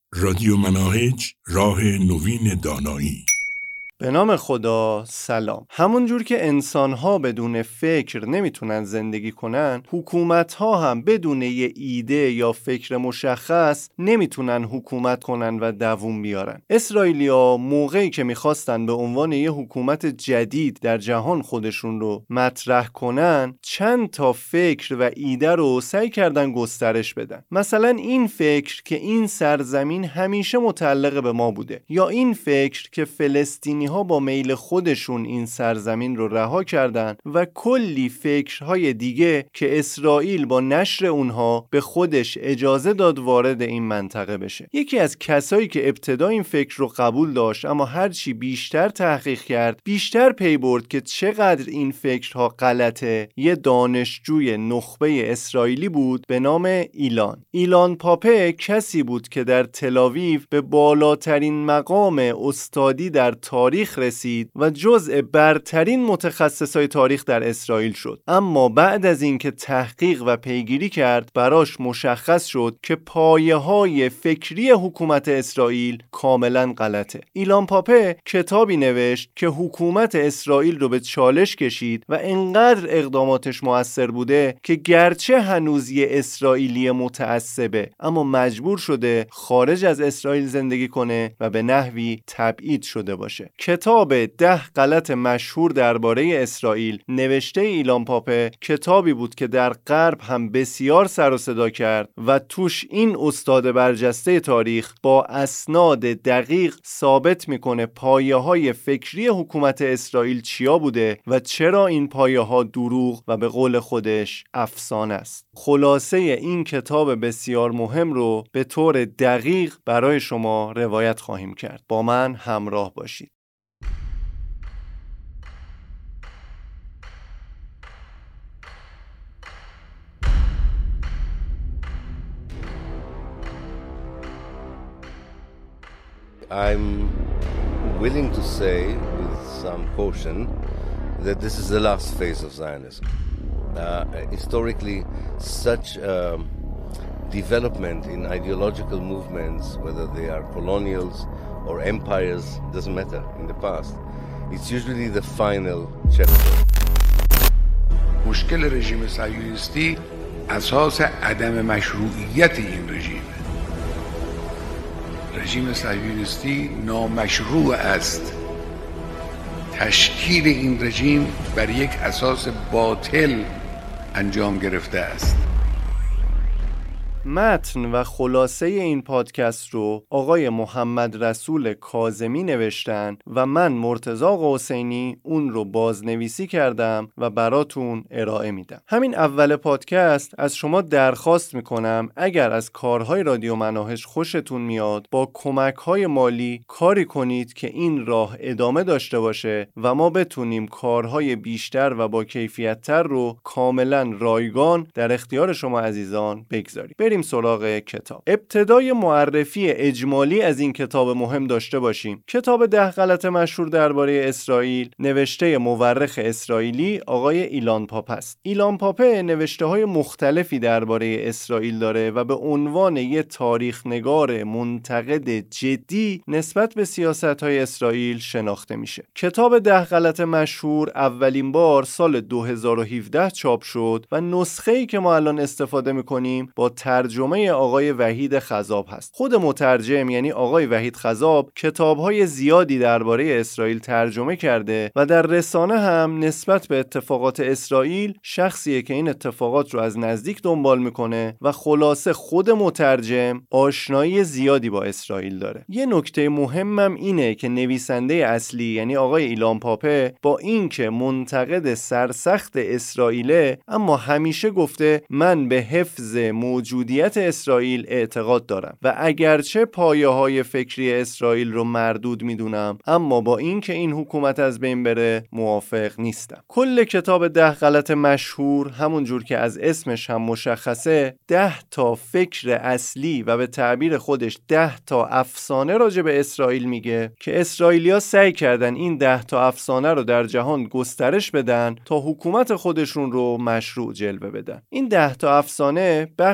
رادیو مناهج، راه نوین دانایی. به نام خدا. سلام. همون جور که انسان‌ها بدون فکر نمیتونن زندگی کنن، حکومت‌ها هم بدون یه ایده یا فکر مشخص نمیتونن حکومت کنن و دووم بیارن. اسرائیلی‌ها موقعی که میخواستن به عنوان یه حکومت جدید در جهان خودشون رو مطرح کنن، چند تا فکر و ایده رو سعی کردن گسترش بدن. مثلا این فکر که این سرزمین همیشه متعلق به ما بوده، یا این فکر که فلسطینی ها با میل خودشون این سرزمین رو رها کردن، و کلی فکرهای دیگه که اسرائیل با نشر اونها به خودش اجازه داد وارد این منطقه بشه. یکی از کسایی که ابتدا این فکر رو قبول داشت اما هرچی بیشتر تحقیق کرد بیشتر پی برد که چقدر این فکرها غلطه، یه دانشجوی نخبه اسرائیلی بود به نام ایلان پاپه. کسی بود که در تل‌آویو به بالاترین مقام استادی در تاریخ رسید و جزء برترین متخصصای تاریخ در اسرائیل شد. اما بعد از اینکه تحقیق و پیگیری کرد، براش مشخص شد که پایه‌های فکری حکومت اسرائیل کاملا غلطه. ایلان پاپه کتابی نوشت که حکومت اسرائیل رو به چالش کشید و انقدر اقداماتش مؤثر بوده که گرچه هنوز یه اسرائیلی متعصبه اما مجبور شده خارج از اسرائیل زندگی کنه و به نحوی تبعید شده باشه. کتاب 10 غلط مشهور درباره اسرائیل نوشته ایلان پاپه کتابی بود که در غرب هم بسیار سر و صدا کرد و توش این استاد برجسته تاریخ با اسناد دقیق ثابت میکنه پایه‌های فکری حکومت اسرائیل چیا بوده و چرا این پایه‌ها دروغ و به قول خودش افسانه است. خلاصه این کتاب بسیار مهم رو به طور دقیق برای شما روایت خواهیم کرد. با من همراه باشید. I'm willing to say with some caution that this is the last phase of Zionism. Historically, such development in ideological movements, whether they are colonials or empires, doesn't matter in the past. It's usually the final chapter. مشکل رژیم صهیونیستی اساس عدم مشروعیت این رژیم صهیونیستی نامشروع است. تشکیل این رژیم بر یک اساس باطل انجام گرفته است. متن و خلاصه این پادکست رو آقای محمد رسول کاظمی نوشتن و من مرتضی حسینی اون رو بازنویسی کردم و براتون ارائه میدم. همین اول پادکست از شما درخواست میکنم اگر از کارهای رادیو مناهج خوشتون میاد با کمک‌های مالی کاری کنید که این راه ادامه داشته باشه و ما بتونیم کارهای بیشتر و با کیفیت‌تر رو کاملا رایگان در اختیار شما عزیزان بگذاریم. بریم سراغ کتاب. ابتدای معرفی اجمالی از این کتاب مهم داشته باشیم. کتاب 10 غلط مشهور درباره اسرائیل نوشته مورخ اسرائیلی آقای ایلان پاپه است. ایلان پاپه نوشته‌های مختلفی درباره اسرائیل داره و به عنوان یک تاریخ‌نگار منتقد جدی نسبت به سیاست‌های اسرائیل شناخته میشه. کتاب 10 غلط مشهور اولین بار سال 2017 چاپ شد و نسخه‌ای که ما الان استفاده می‌کنیم با ترجمه آقای وحید خضاب هست. خود مترجم یعنی آقای وحید خضاب کتاب‌های زیادی درباره اسرائیل ترجمه کرده و در رسانه هم نسبت به اتفاقات اسرائیل شخصیه که این اتفاقات رو از نزدیک دنبال میکنه و خلاصه خود مترجم آشنایی زیادی با اسرائیل داره. یه نکته مهمم اینه که نویسنده اصلی یعنی آقای ایلان پاپه با اینکه منتقد سرسخت اسرائیله اما همیشه گفته من به حفظ موجودیت اسرائیل اعتقاد دارم و اگرچه پایه‌های فکری اسرائیل رو مردود میدونم اما با اینکه این حکومت از بین بره موافق نیستم. کل کتاب 10 غلط مشهور همون جور که از اسمش هم مشخصه 10 تا فکر اصلی و به تعبیر خودش 10 تا افسانه راجع به اسرائیل میگه که اسرائیلیا سعی کردن این 10 تا افسانه رو در جهان گسترش بدن تا حکومت خودشون رو مشروع جلوه بدن. این 10 تا افسانه بخشیش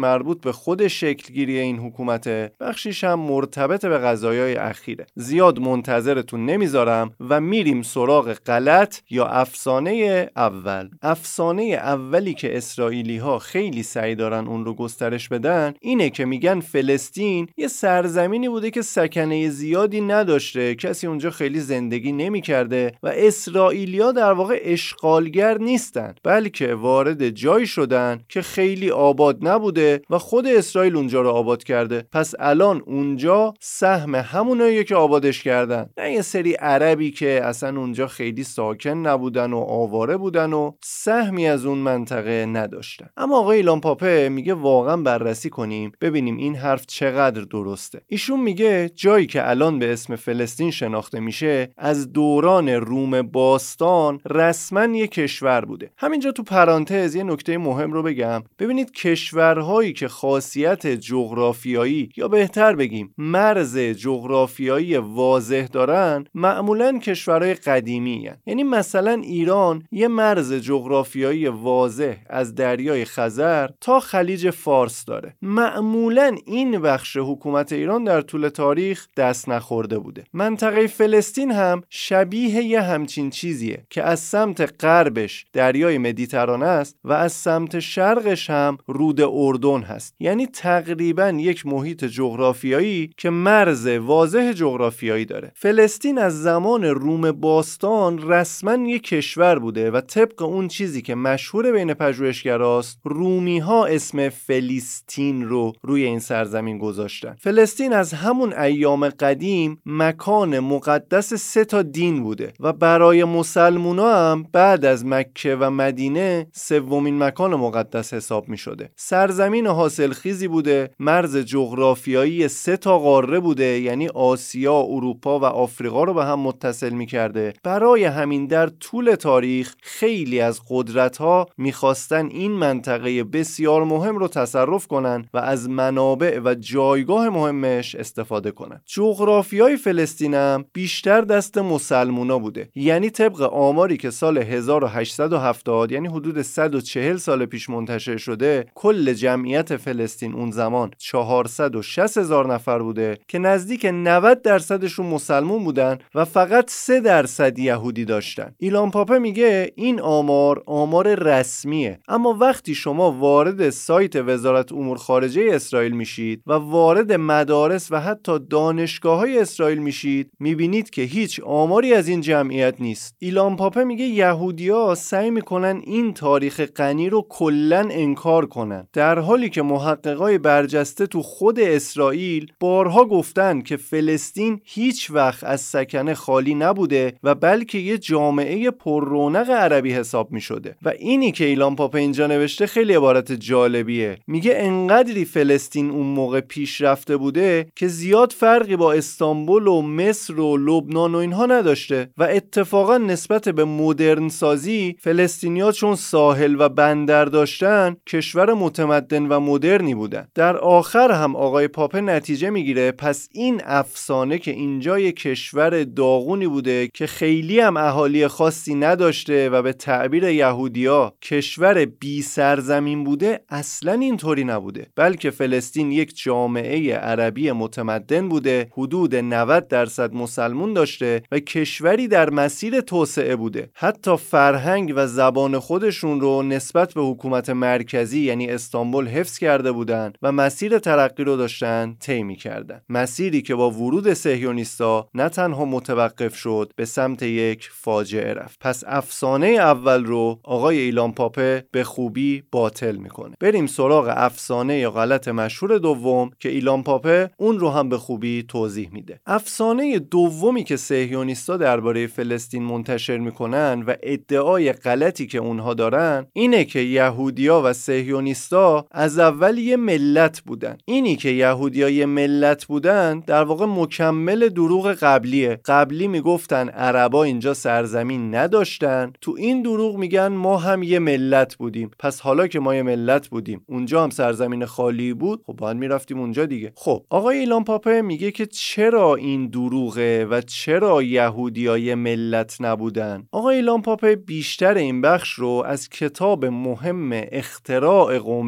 مربوط به خود شکلگیری این حکومته، بخشیش هم مرتبط به قضایای اخیره. زیاد منتظرتون نمیذارم و میریم سراغ غلط یا افسانه اول. افسانه اولی که اسرائیلی ها خیلی سعی دارن اون رو گسترش بدن اینه که میگن فلسطین یه سرزمینی بوده که سکنه زیادی نداشته، کسی اونجا خیلی زندگی نمی‌کرده و اسرائیلیا در واقع اشغالگر نیستن، بلکه وارد جایی شدن که خیلی آباد نبوده و خود اسرائیل اونجا رو آباد کرده. پس الان اونجا سهم هموناییه که آبادش کردن، نه یه سری عربی که اصلا اونجا خیلی ساکن نبودن و آواره بودن و سهمی از اون منطقه نداشتن. اما آقای ایلان پاپه میگه واقعا بررسی کنیم ببینیم این حرف چقدر درسته. ایشون میگه جایی که الان به اسم فلسطین شناخته میشه از دوران روم باستان رسما یک کشور بوده. همینجا تو پرانتز یه نکته مهم رو بگم. ببینید کشورهایی که خاصیت جغرافیایی یا بهتر بگیم مرز جغرافیایی واضح دارن معمولاً کشورهای قدیمی هن. یعنی مثلا ایران یه مرز جغرافیایی واضح از دریای خزر تا خلیج فارس داره. معمولاً این بخش حکومت ایران در طول تاریخ دست نخورده بوده. منطقه فلسطین هم شبیه یه همچین چیزیه که از سمت غربش دریای مدیترانه است و از سمت شرقش هم رود اردن هست. یعنی تقریباً یک محیط جغرافیایی که مرز واضح جغرافیایی داره. فلسطین از زمان روم باستان رسما یک کشور بوده و طبق اون چیزی که مشهور بین پژوهشگراست رومی ها اسم فلسطین رو روی این سرزمین گذاشتن. فلسطین از همون ایام قدیم مکان مقدس 3 دین بوده و برای مسلمونا هم بعد از مکه و مدینه 3مین مکان مقدس حساب می شده. سرزمین حاصلخیزی بوده، مرز جغرافیایی 3 قاره بوده، یعنی آسیا، اروپا و آفریقا رو به هم متصل می کرده. برای همین در طول تاریخ خیلی از قدرت‌ها می‌خواستن این منطقه بسیار مهم رو تصرف کنن و از منابع و جایگاه مهمش استفاده کنن. جغرافیای فلسطین هم بیشتر دست مسلمونا بوده. یعنی طبق آماری که سال 1870 یعنی حدود 140 سال پیش منتشر شده، کل جمعیت فلسطین اون زمان 460,000 نفر بوده که نزدیک 90% مسلمون بودن و فقط 3% یهودی داشتن. ایلان پاپه میگه این آمار رسمیه، اما وقتی شما وارد سایت وزارت امور خارجه اسرائیل میشید و وارد مدارس و حتی دانشگاه‌های اسرائیل میشید میبینید که هیچ آماری از این جمعیت نیست. ایلان پاپه میگه یهودی‌ها سعی میکنن این تاریخ غنی رو کلاً انکار کنن، در حالی که محققای برجسته تو خود اسرائیل بارها گفتن که فلسطین هیچ وقت از سکنه خالی نبوده و بلکه یه جامعه پر رونق عربی حساب می شده. و اینی که ایلان پاپه اینجا نوشته خیلی عبارت جالبیه. میگه انقدری فلسطین اون موقع پیشرفته بوده که زیاد فرقی با استانبول و مصر و لبنان و اینها نداشته و اتفاقا نسبت به مدرن سازی فلسطینیا چون ساحل و بندر داشتن کشور متمدن و مدرنی بودن. در آخر هم آقای پاپه نتیجه میگیره پس این افسانه که اینجا یک کشور داغونی بوده که خیلی هم اهالی خاصی نداشته و به تعبیر یهودیا کشور بی سرزمین بوده اصلا اینطوری نبوده، بلکه فلسطین یک جامعه عربی متمدن بوده، حدود 90% مسلمون داشته و کشوری در مسیر توسعه بوده. حتی فرهنگ و زبان خودشون رو نسبت به حکومت مرکزی یعنی استانبول حفظ کرده بودن و مسیر ترقی رو داشتن طی می‌کردن. مسیری که با ورود صهیونیستا نه تنها متوقف شد، به سمت یک فاجعه رفت. پس افسانه اول رو آقای ایلان پاپه به خوبی باطل میکنه. بریم سراغ افسانه یا غلط مشهور دوم که ایلان پاپه اون رو هم به خوبی توضیح میده. افسانه دومی که صهیونیستا درباره فلسطین منتشر میکنن و ادعای غلطی که اونها دارن اینه که یهودیا و صهیونیستا از اول یه ملت بودن. اینی که یهودیا یه ملت بودن در واقع مکمل دروغ قبلیه. قبلی میگفتن عربا اینجا سرزمین نداشتن، تو این دروغ میگن ما هم یه ملت بودیم. پس حالا که ما یه ملت بودیم اونجا هم سرزمین خالی بود، خب باید میرفتیم اونجا دیگه. خب آقای ایلان پاپه میگه که چرا این دروغه و چرا یهودی‌ها یه ملت نبودن. آقای ایلان پاپه بیشتر این بخش رو از کتاب مهم اختراع قوم یهود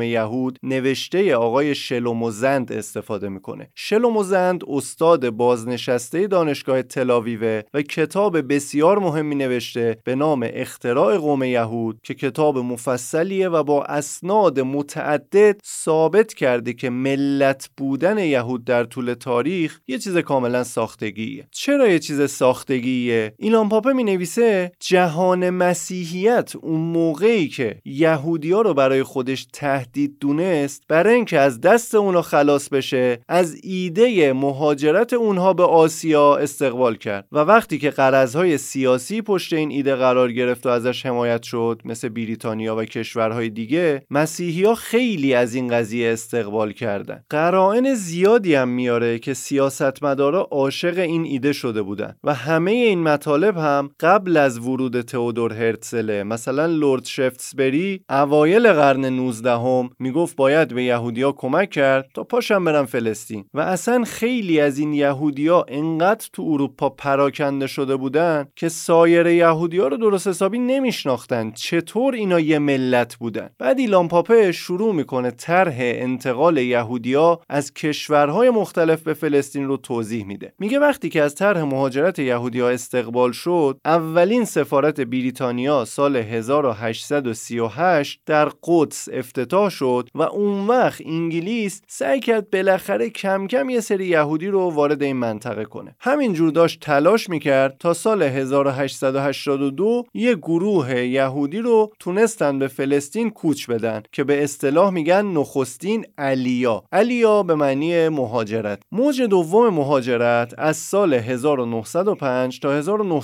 یهود نوشته آقای شلومو زند استفاده میکنه. شلومو زند استاد بازنشسته دانشگاه تل‌آویو و کتاب بسیار مهمی نوشته به نام اختراع قوم یهود که کتاب مفصلیه و با اسناد متعدد ثابت کرده که ملت بودن یهود در طول تاریخ یه چیز کاملا ساختگیه. چرا یه چیز ساختگیه؟ ایلان پاپه می نویسه جهان مسیحیت اون موقعی که یهودی‌ها رو برای خودش تهدید دونست، برای اینکه از دست اونها خلاص بشه، از ایده مهاجرت اونها به آسیا استقبال کرد و وقتی که غرضهای سیاسی پشت این ایده قرار گرفت و ازش حمایت شد، مثل بریتانیا و کشورهای دیگه، مسیحی‌ها خیلی از این قضیه استقبال کردن. قرائن زیادی هم میاره که سیاستمدارا عاشق این ایده شده بودن و همه این مطالب هم قبل از ورود تئودور هرتزل. مثلا لرد شفتسبری اوایل قرن 19 میگفت باید به یهودیا کمک کرد تا پاشن برن فلسطین و اصلا خیلی از این یهودیا انقدر تو اروپا پراکنده شده بودن که سایر یهودیا رو درست حسابی نمیشناختن چطور اینا یه ملت بودن. بعد ایلان پاپه شروع میکنه طرح انتقال یهودیا از کشورهای مختلف به فلسطین رو توضیح میده. میگه وقتی که از طرح مهاجرت یهودیا استقبال شد، اولین سفارت بریتانیا سال 1838 در قدس افتتاح شد و اون وقت انگلیس سعی کرد بالاخره کم کم یه سری یهودی رو وارد این منطقه کنه. همینجور داشت تلاش میکرد تا سال 1882 یه گروه یهودی رو تونستن به فلسطین کوچ بدن که به اصطلاح میگن نخستین علیا به معنی مهاجرت. موج دوم مهاجرت از سال 1905 تا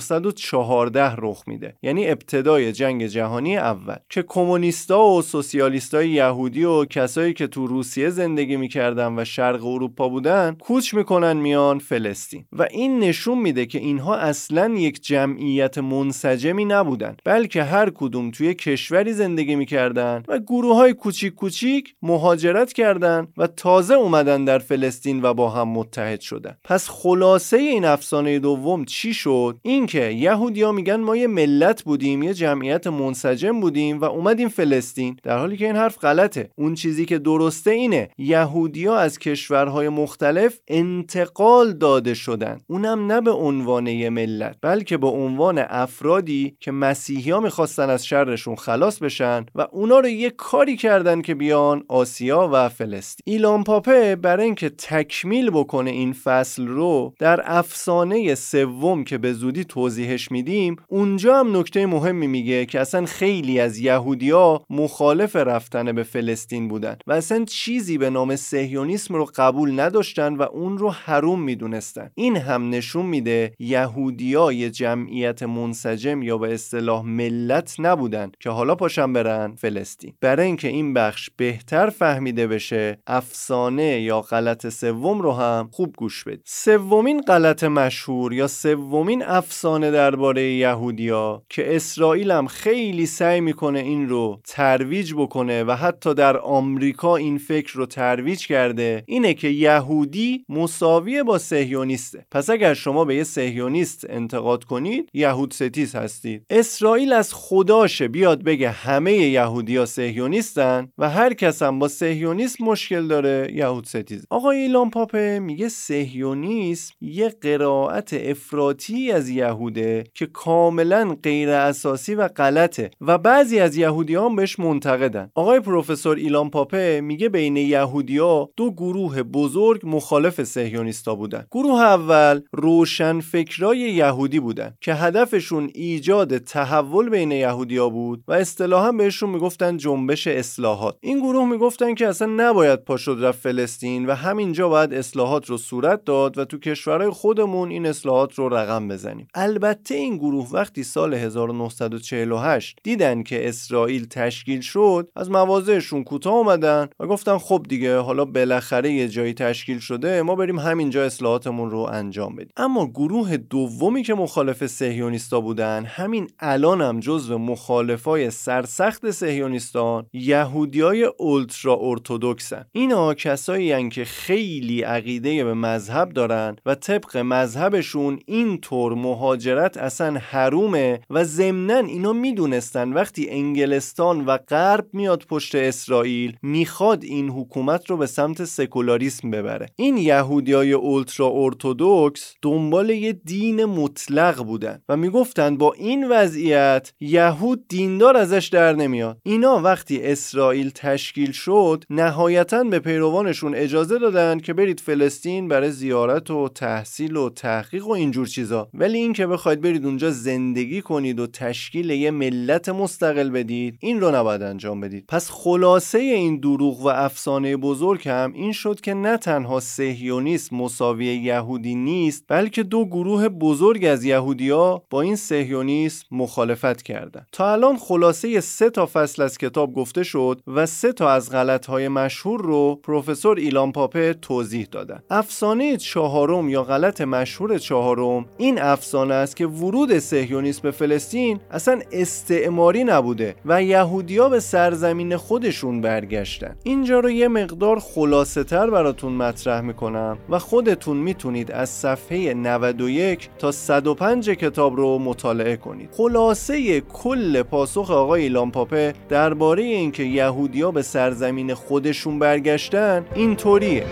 1914 رخ میده، یعنی ابتدای جنگ جهانی اول، که کمونیستا و سوسیالیستای یهودی و کسایی که تو روسیه زندگی میکردن و شرق اروپا بودن کوچ میکنن میان فلسطین و این نشون میده که اینها اصلاً یک جمعیت منسجمی نبودن، بلکه هر کدوم توی کشوری زندگی میکردن و گروه‌های کوچیک کوچیک مهاجرت کردن و تازه اومدن در فلسطین و با هم متحد شدن. پس خلاصه این افسانه دوم چی شد؟ این که یهودی‌ها میگن ما یه ملت بودیم، یه جمعیت منسجم بودیم و اومدیم فلسطین، در حالی که این حرف غلطه. اون چیزی که درسته اینه یهودی‌ها از کشورهای مختلف انتقال داده شدن، اونم نه به عنوان یه ملت، بلکه به عنوان افرادی که مسیحی‌ها می‌خواستن از شرشون خلاص بشن و اونا رو یه کاری کردن که بیان آسیا و فلسطین. ایلان پاپه برای اینکه تکمیل بکنه این فصل رو در افسانه سوم که به زودی توضیحش میدیم، اونجا هم نکته مهمی میگه که اصلا خیلی از یهودی‌ها مخالف رفتن به فلسطین بودن و اصلا چیزی به نام صهیونیسم رو قبول نداشتن و اون رو حرام میدونستن. این هم نشون میده یهودی‌ها یه جمعیت منسجم یا به اصطلاح ملت نبودن که حالا پاشن برن فلسطین. برای اینکه این بخش بهتر فهمیده بشه، افسانه یا غلط سوم رو هم خوب گوش بدید. سومین غلط مشهور یا سومین افسانه درباره یهودی‌ها که اسرائیل هم خیلی سعی میکنه این رو ترویج بکنه و حتی در آمریکا این فکر رو ترویج کرده، اینه که یهودی مساویه با صهیونیسته. پس اگر شما به یه صهیونیست انتقاد کنید، یهود ستیز هستید. اسرائیل از خداشه بیاد بگه همه یهودی‌ها صهیونیستن و هر کس هم با صهیونیسم مشکل داره یهود ستیز. آقای ایلان پاپه میگه صهیونیسم یه قرائت افراطی از یهوده که کاملا غیر اساسی و غلطه و بعضی از یهودی‌ها هم بهش منتقدن. آقای پروفسور ایلان پاپه میگه بین یهودی‌ها دو گروه بزرگ مخالف صهیونیستا بودن. گروه اول روشنفکرای یهودی بودن که هدفشون ایجاد تحول بین یهودی‌ها بود و اصطلاحاً بهشون میگفتن جنبش اصلاحات. این گروه میگفتن که اصلا نباید پاشد رفت فلسطین و همینجا باید اصلاحات رو صورت داد و تو کشورهای خودمون این اصلاحات رو رقم بزنیم. البته این گروه وقتی سال 1948 دیدن که اسرائیل تشکیل شد، از مواضعشون کوتاه اومدن و گفتن خب دیگه حالا بالاخره یه جایی تشکیل شده، ما بریم همینجا اصلاحاتمون رو انجام بدیم. اما گروه دومی که مخالف صهیونیستا بودن، همین الان هم جزو مخالفای سرسخت صهیونیستان یهودیای اولترا ارتدوکسن. اینا کسایی هستن که خیلی عقیده به مذهب دارن و طبق مذهبشون این طور مهاجرت اصلا حرومه و ضمناً اینا میدونستن وقتی انگلستان و غرب میاد پشت اسرائیل اسرائیل میخواد این حکومت رو به سمت سکولاریسم ببره. این یهودیای اولترا ارتدوکس دنبال یه دین مطلق بودن و میگفتن با این وضعیت یهود دیندار ازش در نمیاد. اینا وقتی اسرائیل تشکیل شد نهایتاً به پیروانشون اجازه دادن که برید فلسطین برای زیارت و تحصیل و تحقیق و اینجور چیزا، ولی این که بخواید برید اونجا زندگی کنید و تشکیل یه ملت مستقل بدید این رو نباید انجام بدید. پس خلاصه این دروغ و افسانه بزرگ هم این شد که نه تنها صهیونیسم مساوی یهودی نیست، بلکه دو گروه بزرگ از یهودیا با این صهیونیسم مخالفت کردند. تا الان خلاصه 3 فصل از کتاب گفته شد و 3 از غلط‌های مشهور رو پروفسور ایلان پاپه توضیح دادن. افسانه 4 یا غلط مشهور 4 این افسانه است که ورود صهیونیسم به فلسطین اصلا استعماری نبوده و یهودیا به سرزمین خودشون برگشتن. اینجا رو یه مقدار خلاصه تر براتون مطرح میکنم و خودتون میتونید از صفحه 91 تا 105 کتاب رو مطالعه کنید. خلاصه کل پاسخ آقای ایلان پاپه درباره اینکه یهودیا به سرزمین خودشون برگشتن اینطوریه: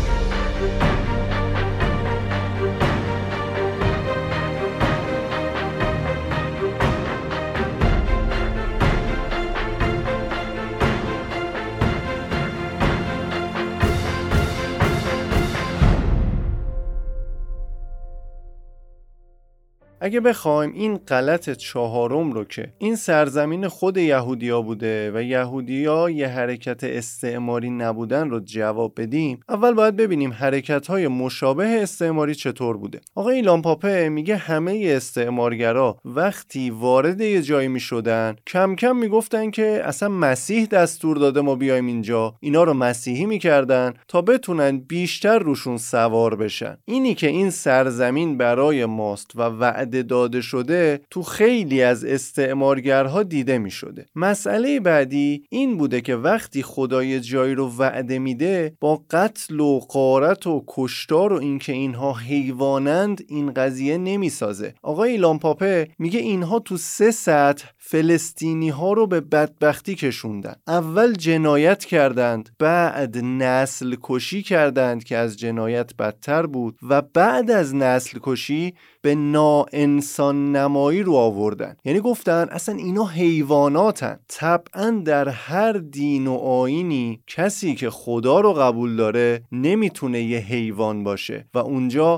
اگه بخوایم این غلط 4 رو که این سرزمین خود یهودیا بوده و یهودیا یه حرکت استعماری نبودن رو جواب بدیم، اول باید ببینیم حرکت‌های مشابه استعماری چطور بوده. آقای ایلان پاپه میگه همه استعمارگرا وقتی وارد یه جایی میشدن کم کم میگفتن که اصلا مسیح دستور داده ما بیایم اینجا، اینا رو مسیحی میکردن تا بتونن بیشتر روشون سوار بشن. اینی که این سرزمین برای ماست و وعده داده شده تو خیلی از استعمارگرها دیده می شده. مسئله بعدی این بوده که وقتی خدای جایی رو وعده میده با قتل و غارت و کشتار و اینکه اینها حیوانند این قضیه نمی سازه. آقای ایلان پاپه میگه اینها تو 3 سطح فلسطینی ها رو به بدبختی کشوندن. اول جنایت کردند، بعد نسل کشی کردند که از جنایت بدتر بود و بعد از نسل کشی به ناانسان نمایی رو آوردن. یعنی گفتن اصلا اینا حیواناتن. طبعا در هر دین و آیینی کسی که خدا رو قبول داره نمیتونه یه حیوان باشه و اونجا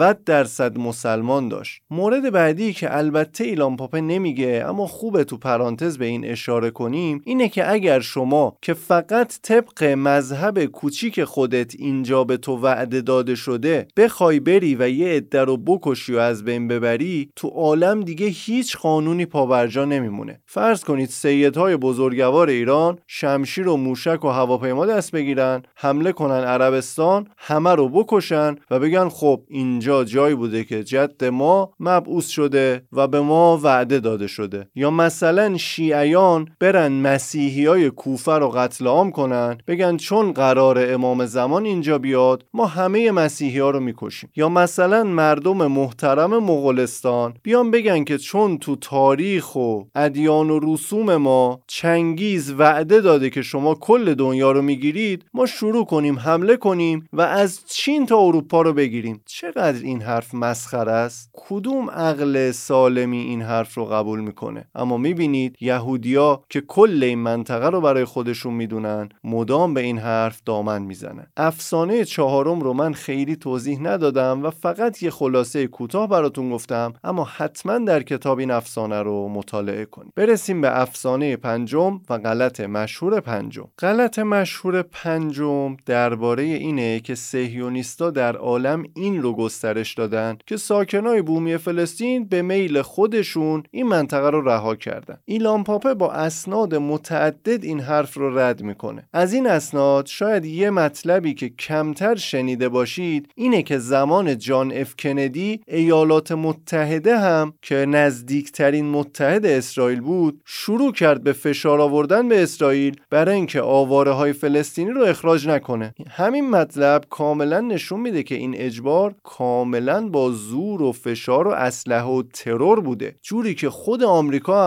90% مسلمان داشت. مورد بعدی که البته ایلان پاپه نمیگه اما خوبه تو پرانتز به این اشاره کنیم اینه که اگر شما که فقط طبق مذهب کوچیک خودت اینجا به تو وعده داده شده بخوای بری و یه عده رو بکشی و از بین ببری، تو عالم دیگه هیچ قانونی پابرجا نمیمونه. فرض کنید سیدهای بزرگوار ایران شمشیر و موشک و هواپیما دست بگیرن، حمله کنن عربستان، همه رو بکشن و بگن خب اینجا جایی بوده که جد ما مبعوث شده و به ما وعده داده شده. یا مثلا شیعیان برن مسیحیای کوفه رو قتل عام کنن، بگن چون قرار امام زمان اینجا بیاد ما همه مسیحی‌ها رو میکشیم. یا مثلا مردم محترم مغولستان بیان بگن که چون تو تاریخ و ادیان و رسوم ما چنگیز وعده داده که شما کل دنیا رو میگیرید، ما شروع کنیم حمله کنیم و از چین تا اروپا رو بگیریم. چقدر این حرف مسخره است؟ کدوم عقل سالمی این حرف رو قبول میکنه؟ اما میبینید یهودیا که کل این منطقه رو برای خودشون میدونن مدام به این حرف دامن میزنن. افسانه 4 رو من خیلی توضیح ندادم و فقط یه خلاصه کوتاه براتون گفتم، اما حتما در کتاب این افسانه رو مطالعه کنید. برسیم به افسانه 5 و غلط مشهور 5. غلط مشهور 5 درباره اینه که صهیونیستا در عالم این رو گسترش دادن که ساکنای بومی فلسطین به میل خودشون این منطقه رو رها کردن. ایلان پاپه با اسناد متعدد این حرف رو رد میکنه. از این اسناد شاید یه مطلبی که کمتر شنیده باشید اینه که زمان جان اف کندی ایالات متحده هم که نزدیکترین متحد اسرائیل بود شروع کرد به فشار آوردن به اسرائیل برای اینکه آواره های فلسطینی رو اخراج نکنه. همین مطلب کاملا نشون میده که این اجبار کاملا با زور و فشار و اسلحه و ترور بوده، جوری که خود آمریکا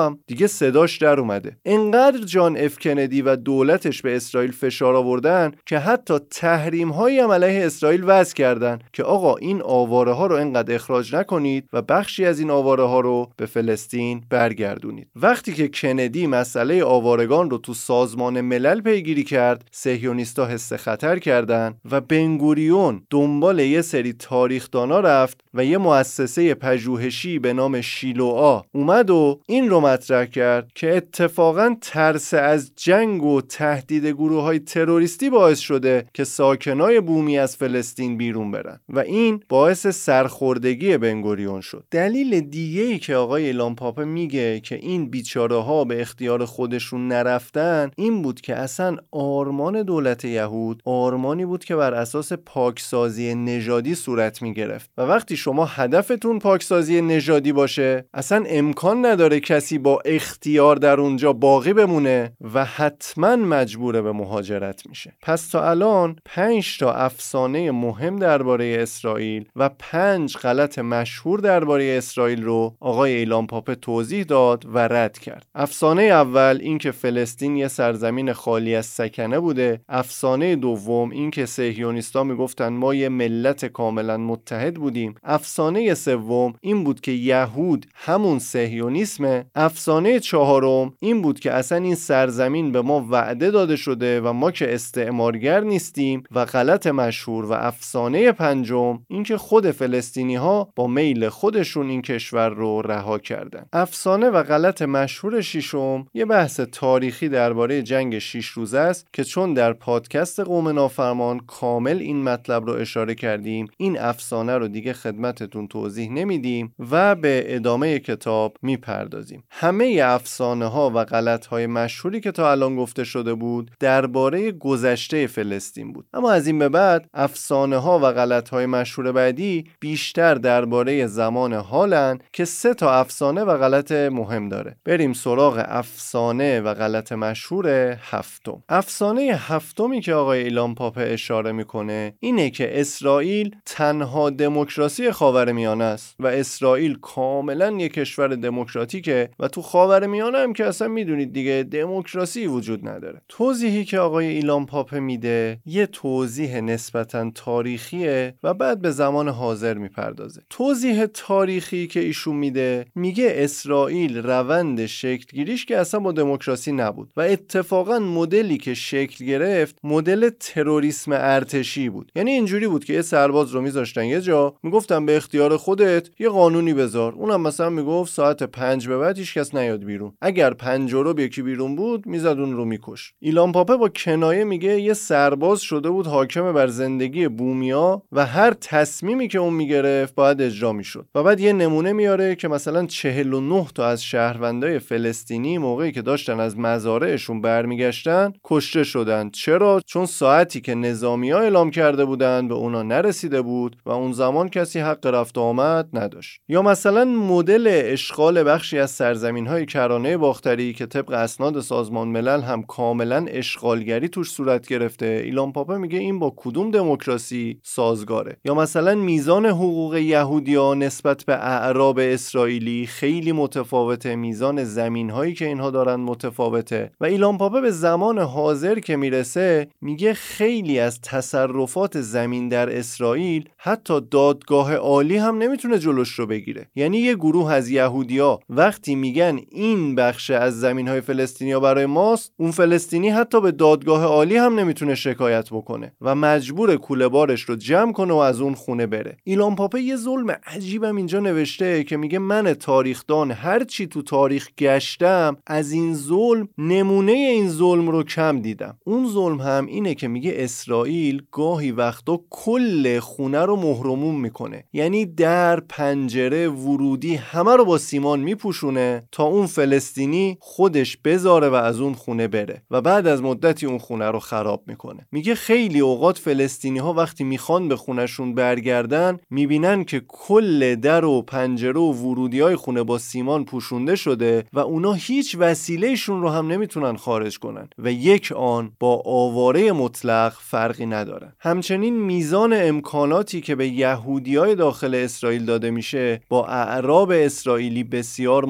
هم دیگه صداش در اومده. انقدر جان اف کندی و دولتش به اسرائیل فشار آوردن که حتی تحریم‌هایی هم علیه اسرائیل وضع کردن که آقا این آواره ها رو انقدر اخراج نکنید و بخشی از این آواره ها رو به فلسطین برگردونید. وقتی که کندی مسئله آوارگان رو تو سازمان ملل پیگیری کرد، صهیونیست‌ها حس خطر کردن و بنگوریون دنبال یه سری تاریخ‌دانا رفت و یه مؤسسه پژوهشی به نام شیلوآ اومد و این رو مطرح کرد که اتفاقاً ترس از جنگ و تهدید گروه‌های تروریستی باعث شده که ساکنای بومی از فلسطین بیرون برن و این باعث سرخوردگی بنگوریون شد. دلیل دیگه‌ای که آقای ایلان پاپه میگه که این بیچاره‌ها به اختیار خودشون نرفتن این بود که اصلا آرمان دولت یهود آرمانی بود که بر اساس پاکسازی نژادی صورت میگرفت و وقتی شما هدفتون پاکسازی نژادی باشه اصلا امکان نداره کسی با اختیار در اونجا باقی بمونه و حتما مجبور به مهاجرت میشه. پس تا الان 5 تا افسانه مهم درباره اسرائیل و 5 غلط مشهور درباره اسرائیل رو آقای ایلان پاپه توضیح داد و رد کرد. افسانه اول این که فلسطین یه سرزمین خالی از سکنه بوده. افسانه دوم این که صهیونیست‌ها میگفتن ما یه ملت کاملا متحد بودیم. افسانه سوم این بود که یهود همون صهیونیسمه. افسانه چهارم این بود که اصلا این سرزمین به ما وعده داده شده و ما که استعمارگر نیستیم و غلط مشهور. و افسانه پنجم این که خود فلسطینی‌ها با میل خودشون این کشور رو رها کردن. افسانه و غلط مشهور ششم یه بحث تاریخی درباره جنگ 6 روزه است که چون در پادکست قوم نافرمان کامل این مطلب رو اشاره کردیم این افسانه رو دیگه خدمتتون توضیح نمیدیم و به ادامه کتاب میپردازیم. همه افسانه ها و غلط های مشهوری که تا الان گفته شده بود درباره گذشته فلسطین بود، اما از این به بعد افسانه ها و غلط های مشهور بعدی بیشتر درباره زمان حالن که 3 تا افسانه و غلط مهم داره. بریم سراغ افسانه و غلط مشهور هفتم. افسانه هفتمی که آقای ایلان پاپه اشاره میکنه اینه که اسرائیل تنها دموکراسی خاورمیانه است و اسرائیل کاملا یک کشور دموکراتیکه و تو خاورمیانه هم که اصلا میدونید دیگه دموکراسی وجود نداره. توضیحی که آقای ایلان پاپه میده یه توضیح نسبتاً تاریخیه و بعد به زمان حاضر میپردازه. توضیح تاریخی که ایشون میده میگه اسرائیل روند شکلگیریش که اصلا با دموکراسی نبود و اتفاقاً مدلی که شکل گرفت مدل تروریسم ارتشی بود. یعنی اینجوری بود که یه سرباز رو میذاشتن یه جا میگفتن به اختیار خودت یه قانونی بذار، اونم مثلا میگفت ساعت 5 به بعد هیچ کس نیاد بیرون. اگر 5 رو یکی بیرون بود میزد اون رو میکش. ایلان پاپه با کنایه میگه یه سرباز شده بود حاکم بر زندگی بومیا و هر تصمیمی که اون میگرفت باید اجرا میشد. و بعد یه نمونه میاره که مثلا 49 تا از شهروندای فلسطینی موقعی که داشتن از مزارعشون برمیگشتن کشته شدن. چرا؟ چون ساعتی که نظامی‌ها اعلام کرده بودن به اونا نرسیده بود و اون زمان کسی حق رفت و آمد نداشت. یا مثلا مدل اشغال بخشی از سرزمین‌های کرانه باختری که طبق اسناد سازمان ملل هم کاملا اشغالگری توش صورت گرفته. ایلان پاپه میگه این با کدوم دموکراسی سازگاره؟ یا مثلا میزان حقوق یهودیان نسبت به اعراب اسرائیلی خیلی متفاوته، میزان زمین‌هایی که اینها دارن متفاوته. و ایلان پاپه به زمان حاضر که میرسه میگه خیلی از تصرفات زمین در اسرائیل حتی دادگاه عالی هم نمیتونه جلوش رو بگیره. یعنی یه گروه از یهودیا وقتی میگن این بخش از زمین‌های فلسطینیا برای ماست، اون فلسطینی حتی به دادگاه عالی هم نمیتونه شکایت بکنه و مجبور کوله بارش رو جمع کنه و از اون خونه بره. ایلان پاپه یه ظلم عجیبم اینجا نوشته که میگه من تاریخدان هر چی تو تاریخ گشتم از این ظلم نمونه این ظلم رو کم دیدم. اون ظلم هم اینه که میگه اسرائیل گاهی وقتا کل خونه رو مهرموم میکنه، یعنی در، پنجره، ورودی همه رو با سیمان میپوشونه تا اون فلسطینی خودش بذاره و از اون خونه بره و بعد از مدتی اون خونه رو خراب میکنه. میگه خیلی اوقات فلسطینی ها وقتی میخوان به خونهشون برگردن میبینن که کل در و پنجره و ورودی های خونه با سیمان پوشونده شده و اونا هیچ وسیلهشون رو هم نمیتونن خارج کنن و یک آن با آواره مطلق فرقی ندارن. همچنین میزان امکاناتی که به یهودیای داخل اسرائیل داده میشه با اعراب اسرائیلی بسیار متفاوته.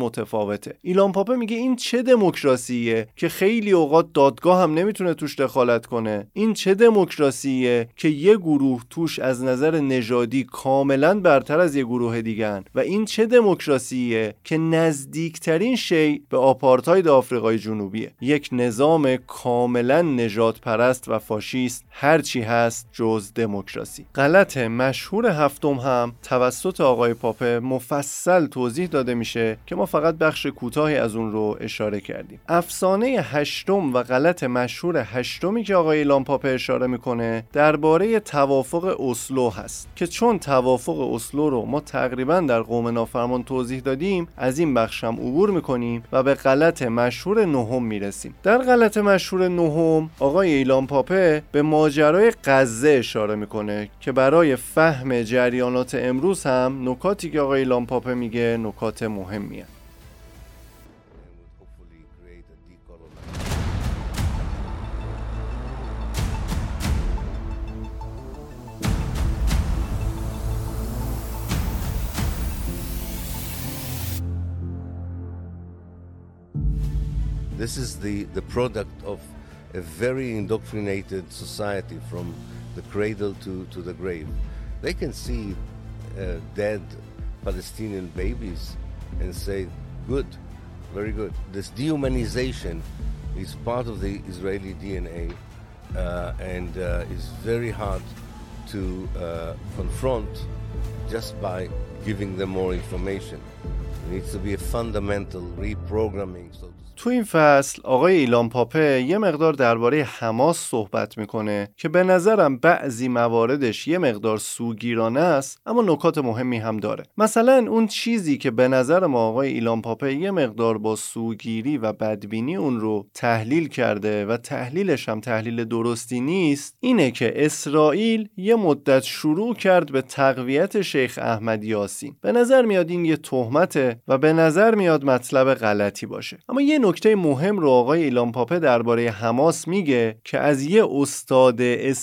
متفاوته. ایلان پاپه میگه این چه دموکراسیه که خیلی اوقات دادگاه هم نمیتونه توش دخالت کنه؟ این چه دموکراسیه که یه گروه توش از نظر نژادی کاملا برتر از یه گروه دیگه‌ن؟ و این چه دموکراسیه که نزدیکترین شی به آپارتاید آفریقای جنوبیه، یک نظام کاملا نژاد پرست و فاشیست، هرچی هست جز دموکراسی. غلط مشهور هفتم هم توسط آقای پاپه مفصل توضیح داده میشه که ما فقط بخش کوتاهی از اون رو اشاره کردیم. افسانه هشتم و غلط مشهور هشتمی که آقای ایلان پاپه اشاره میکنه درباره توافق اسلو هست که چون توافق اسلو رو ما تقریبا در قوم نافرمان توضیح دادیم، از این بخش هم عبور میکنیم و به غلط مشهور نهم میرسیم. در غلط مشهور نهم آقای ایلان پاپه به ماجرای غزه اشاره میکنه که برای فهم جریانات امروز هم نکاتی که آقای ایلان پاپه میگه نکات مهمیه. This is the product of a very indoctrinated society from the cradle to the grave. They can see dead Palestinian babies and say, good, very good. This dehumanization is part of the Israeli DNA and is very hard to confront just by giving them more information. There needs to be a fundamental reprogramming. تو این فصل آقای ایلان پاپه یه مقدار درباره حماس صحبت میکنه که به نظرم بعضی مواردش یه مقدار سوگیرانه است، اما نکات مهمی هم داره. مثلا اون چیزی که به نظر ما آقای ایلان پاپه یه مقدار با سوگیری و بدبینی اون رو تحلیل کرده و تحلیلش هم تحلیل درستی نیست، اینه که اسرائیل یه مدت شروع کرد به تقویت شیخ احمد یاسین. به نظر میاد این یه تهمته و به نظر میاد مطلب غلطی باشه. اما یه نکته مهم رو آقای ایلان پاپه درباره حماس میگه که از یه استاد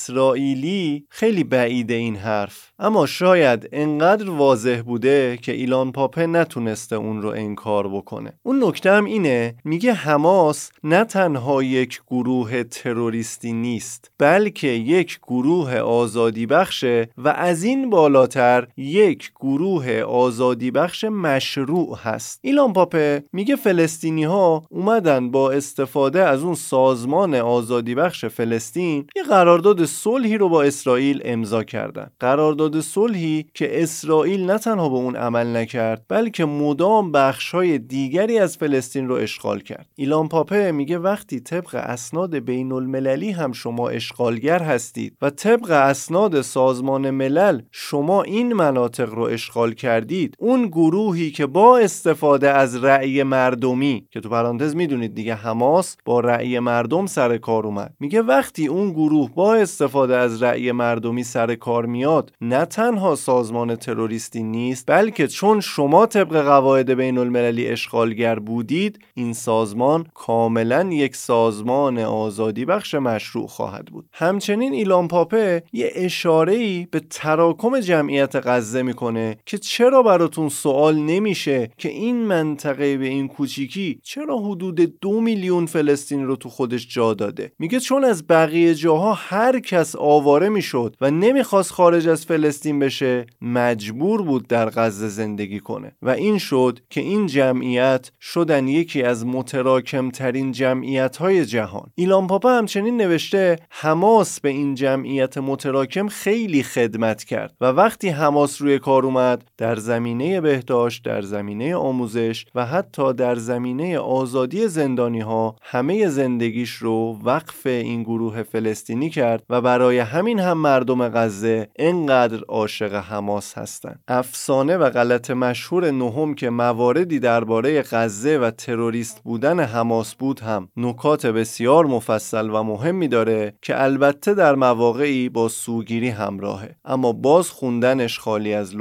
اسرائیلی خیلی بعیده این حرف، اما شاید انقدر واضح بوده که ایلان پاپه نتونسته اون رو انکار بکنه. اون نکته هم اینه، میگه حماس نه تنها یک گروه تروریستی نیست، بلکه یک گروه آزادی بخشه و از این بالاتر یک گروه آزادی بخش مشروع هست. ایلان پاپه میگه فلسطینی ها اومدن با استفاده از اون سازمان آزادی بخش فلسطین یه قرارداد صلحی رو با اسرائیل امضا کردن. قرارداد صلحی که اسرائیل نه تنها به اون عمل نکرد بلکه مدام بخش‌های دیگری از فلسطین رو اشغال کرد. ایلان پاپه میگه وقتی طبق اسناد بین المللی هم شما اشغالگر هستید و طبق اسناد سازمان ملل شما این مناطق رو اشغال کردید، اون گروهی که با استفاده از رأی مردمی، که تو پرانتز میدونید دیگه حماس با رأی مردم سر کار اومد، میگه وقتی اون گروه با استفاده از رأی مردمی سر کار میاد، نه تنها سازمان تروریستی نیست بلکه چون شما طبق قواعد بین المللی اشغالگر بودید، این سازمان کاملا یک سازمان آزادی بخش مشروع خواهد بود. همچنین ایلان پاپه یه اشاره‌ای به تراکم جمعیت غزه میکنه که چرا براتون سوال نمیشه که این منطقه به این کوچیکی چرا حدود 2 میلیون فلسطینی رو تو خودش جا داده. میگه چون از بقیه جاها هر کس آواره میشد و نمیخواست خارج از فلسطین بشه، مجبور بود در غزه زندگی کنه و این شد که این جمعیت شدن یکی از متراکمترین جمعیت‌های جهان. ایلان پاپه همچنین نوشته حماس به این جمعیت متراکم خیلی خدمت کرد و وقتی حماس روی کار اومد، در زمینه بهداشت، در زمینه آموزش و حتی در زمینه آزادی زندانی‌ها همه زندگیش رو وقف این گروه فلسطینی کرد و برای همین هم مردم غزه انقدر عاشق حماس هستن. افسانه و غلط مشهور نهم که مواردی درباره غزه و تروریست بودن حماس بود هم نکات بسیار مفصل و مهمی داره که البته در مواقعی با سوگیری همراهه، اما باز خوندنش خالی از لطف نیست.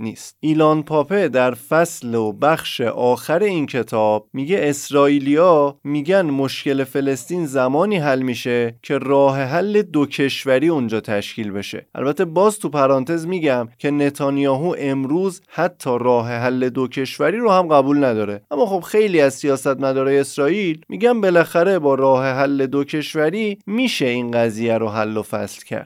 نیست. ایلان پاپه در فصل و بخش آخر این کتاب میگه اسرائیلیا میگن مشکل فلسطین زمانی حل میشه که راه حل دو کشوری اونجا تشکیل بشه. البته باز تو پرانتز میگم که نتانیاهو امروز حتی راه حل دو کشوری رو هم قبول نداره، اما خب خیلی از سیاستمدارای اسرائیل میگن بالاخره با راه حل دو کشوری میشه این قضیه رو حل و فصل کرد.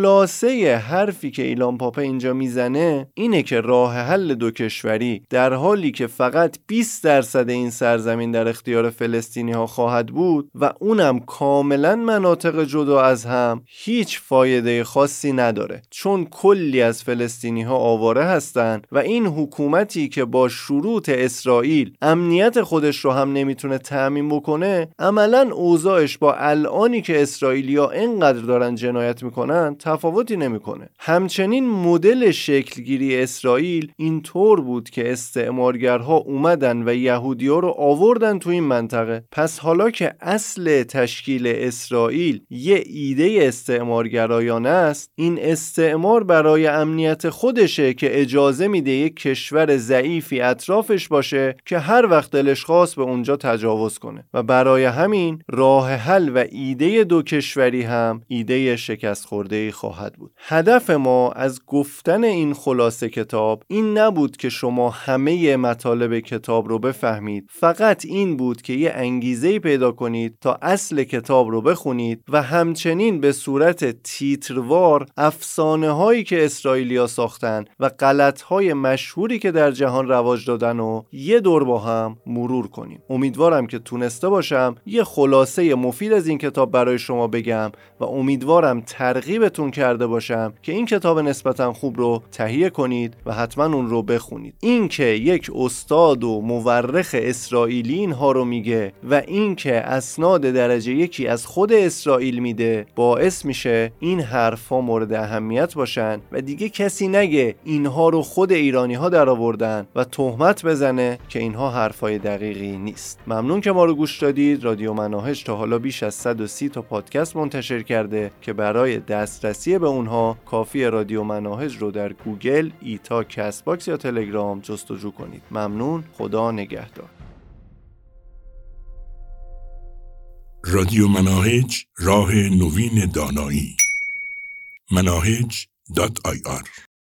خلاصه حرفی که ایلان پاپه اینجا میزنه اینه که راه حل دو کشوری در حالی که فقط 20% این سرزمین در اختیار فلسطینی ها خواهد بود و اونم کاملا مناطق جدا از هم، هیچ فایده خاصی نداره، چون کلی از فلسطینی ها آواره هستن و این حکومتی که با شروط اسرائیل امنیت خودش رو هم نمیتونه تأمین بکنه، عملا اوضاعش با الانی که اسرائیلیا اینقدر دارن جنایت میکنن تفاوتی نمیکنه. همچنین مدل شکلگیری اسرائیل اینطور بود که استعمارگرها اومدن و یهودی‌ها رو آوردن تو این منطقه. پس حالا که اصل تشکیل اسرائیل یه ایده استعمارگرایانه است، این استعمار برای امنیت خودشه که اجازه میده یک کشور ضعیفی اطرافش باشه که هر وقت دلش خواست به اونجا تجاوز کنه و برای همین راه حل و ایده دو کشوری هم ایده شکست خورده‌ای خواهد بود. هدف ما از گفتن این خلاصه کتاب این نبود که شما همه مطالب کتاب رو بفهمید، فقط این بود که یه انگیزه‌ای پیدا کنید تا اصل کتاب رو بخونید و همچنین به صورت تیتروار افسانه‌هایی که اسرائیلیا ساختن و غلط‌های مشهوری که در جهان رواج دادن و یه دور با هم مرور کنیم. امیدوارم که تونسته باشم یه خلاصه مفید از این کتاب برای شما بگم و امیدوارم ترغیبتون کرده باشم که این کتاب نسبتاً خوب رو تهیه کنید و حتما اون رو بخونید. این که یک استاد و مورخ اسرائیلی اینها رو میگه و این که اسناد درجه یکی از خود اسرائیل میده باعث میشه این حرفا مورد اهمیت باشن و دیگه کسی نگه اینها رو خود ایرانی ها در آوردن و تهمت بزنه که اینها حرفای دقیقی نیست. ممنون که ما رو گوش دادید. رادیو مناهج تا حالا بیش از 130 تا پادکست منتشر کرده که برای دسترسی به اونها کافی رادیو مناهج رو در گوگل، ایتا، کست باکس یا تلگرام جستجو کنید. ممنون. خدا نگهدار. رادیو مناهج، راه نوین دانایی. manahej.ir